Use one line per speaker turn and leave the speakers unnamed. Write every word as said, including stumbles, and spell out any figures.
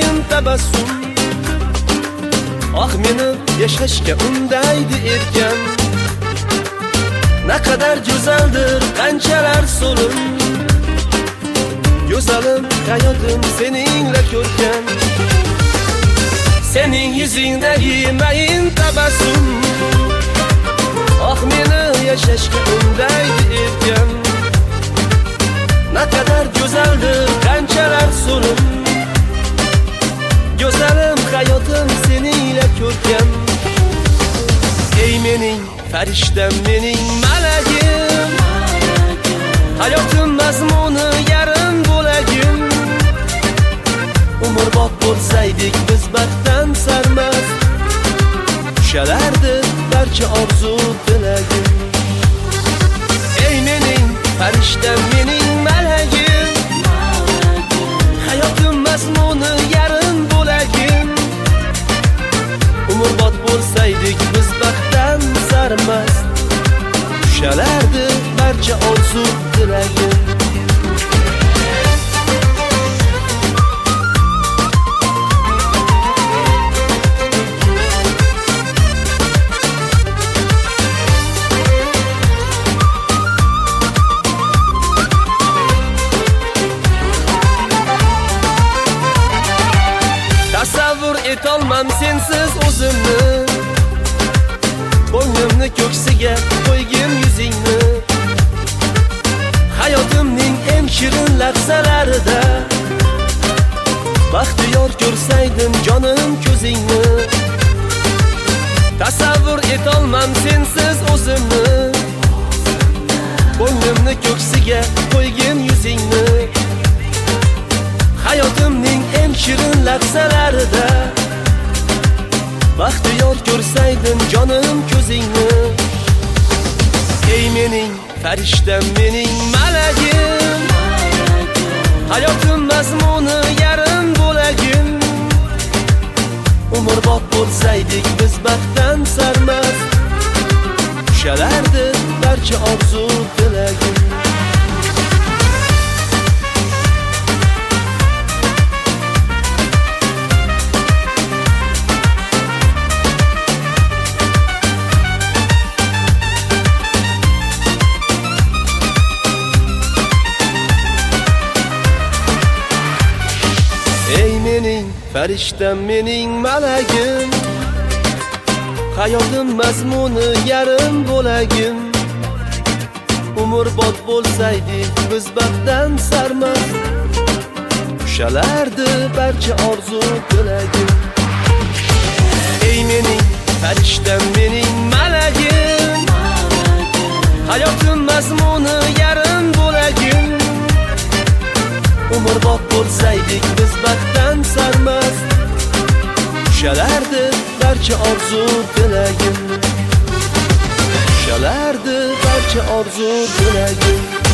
mayin tabassum. Ah meni yashashga undaydi erkan. Ne kadar güzeldir qanchalar so'lim. Go'zalim hayotim seninle ko'rkan. Senin yüzündagi mayin tabassum. Ah meni yashashga undaydi erkan. Ne kadar güzeldir qanchalar so'lim. Go'zalim hayotim seninle ko'rkan. Ey mening farishtam, mening malagim, hayotim mazmuni yarim bo'lagim. Umrbod bo'lsaydik biz baxtdan sarmast, ushalardi barcha orzu tilagim. Ey mening farishtam, mening malagim, hayotim mazmuni yarim bo'lagim. Umrbod bo'lsaydik biz baxtdan sarmast, ushalardi barcha orzu tilagim. Tasavvur etolmam sensiz o'zimni, ko'nglimni ko'ksiga qo'ygin yuzingni. Hayotimning eng shirin lahzalarida baxtiyor ko'rsaydim jonim ko'zingni. Tasavvur etolmam sensiz o'zimni, ko'nglimni ko'ksiga qo'ygin yuzingni. Hayotimning eng shirin lahzalarida baxtiyor ko'rsaydim jonim ko'zingni. Ey mening farishtam, mening malagim, hayotim mazmuni yarim bo'lagim. Umrbod bo'lsaydik biz baxtdan sarmast, ushalardi barcha orzu tilagim. Ey mening farishtam, mening malagim, hayotim mazmuni yarim bo'lagim. Umrbod bo'lsaydik biz baxtdan sarmast, ushalardi barcha orzu tilagim. Ey mening farishtam, mening malagim, hayotim mazmuni yarim bo'lagim. Umrbod bo'lsaydik biz baxtdan sarmast, ushalardi barcha orzu tilagim. Ushalardi barcha orzu tilagim.